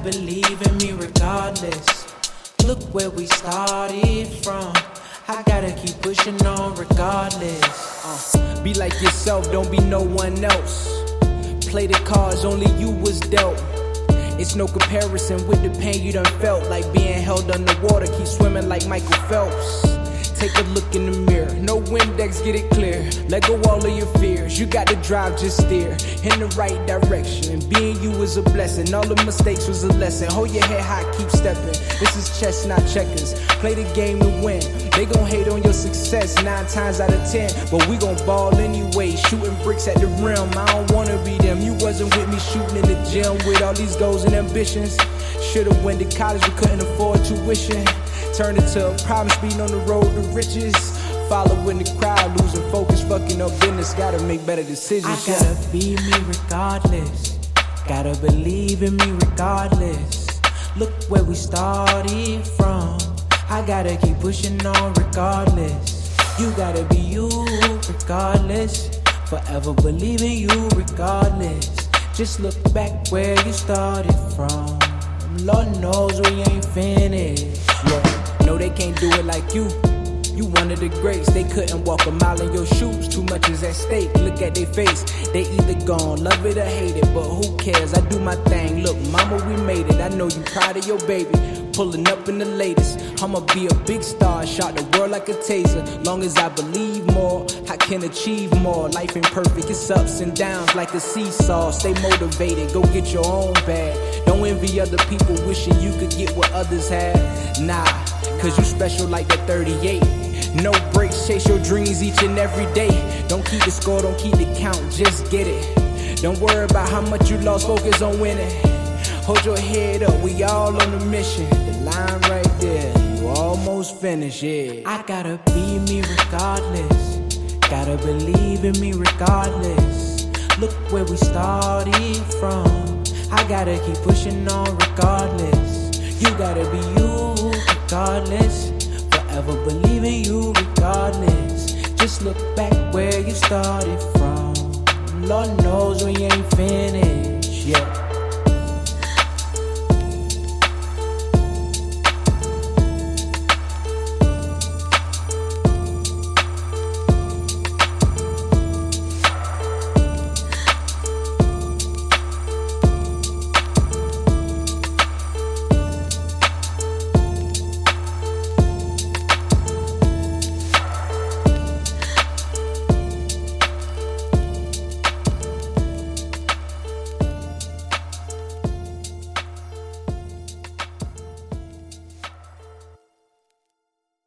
believe in me regardless. Look where we started from. I gotta keep pushing on regardless. Be like yourself, don't be no one else. Play the cards only you was dealt. It's no comparison with the pain you done felt. Like being held underwater, keep swimming like Michael Phelps. Take a look in the mirror, no Windex, get it clear. Let go all of your fears, you got to drive, just steer in the right direction. Being you is a blessing, all the mistakes was a lesson. Hold your head high, keep stepping. This is chess, not checkers. Play the game to win. They gon' hate on your success 9 times out of 10, but we gon' ball anyway, shooting bricks at the rim. I don't wanna be them. You wasn't with me shooting in the gym with all these goals and ambitions. Should've went to college, but couldn't afford tuition. Turned it to a problem, speeding on the road to riches. Following the crowd, losing focus, fucking up business. Gotta make better decisions. I gotta be me regardless. Gotta believe in me regardless. Look where we started from. I gotta keep pushing on regardless. You gotta be you regardless. Forever believe in you regardless. Just look back where you started from. Lord knows we ain't finished. Yeah. No, they can't do it like you. You one of the greats. They couldn't walk a mile in your shoes. Too much is at stake. Look at their face. They either gone, love it or hate it, but who cares? I do my thing. Look, mama, we made it. I know you proud of your baby. Pulling up in the latest. I'ma be a big star, shot the world like a taser. Long as I believe more, I can achieve more. Life ain't perfect, it's ups and downs like a seesaw. Stay motivated, go get your own bag. Don't envy other people wishing you could get what others have. Nah, cause you special like the 38. No breaks, chase your dreams each and every day. Don't keep the score, don't keep the count, just get it. Don't worry about how much you lost, focus on winning. Hold your head up, we all on the mission. The line right there, you almost finished, yeah. I gotta be me regardless. Gotta believe in me regardless. Look where we started from. I gotta keep pushing on regardless. You gotta be you regardless. Forever believe in you regardless. Just look back where you started from. Lord knows we ain't finished yet.